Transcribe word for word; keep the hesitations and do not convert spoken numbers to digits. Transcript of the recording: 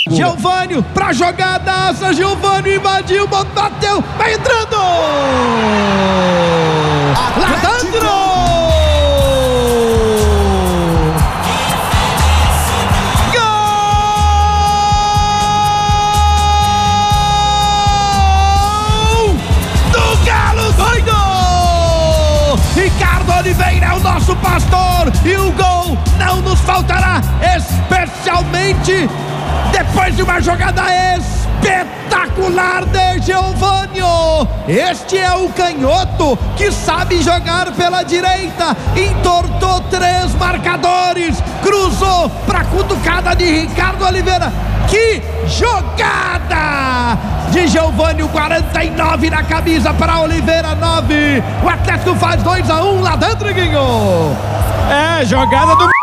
Geovânio pra jogadaça, Geovânio invadiu, bateu, vai entrando! Lá dentro! Gol do Galo doido! Ricardo Oliveira é o nosso pastor e o gol não nos faltará, especialmente depois de uma jogada espetacular de Geovânio. Este é o canhoto que sabe jogar pela direita, entortou três marcadores, cruzou para a cutucada de Ricardo Oliveira. Que jogada de Geovânio, quarenta e nove na camisa para Oliveira, nove. O Atlético faz dois a um lá dentro, Guinho. É, jogada do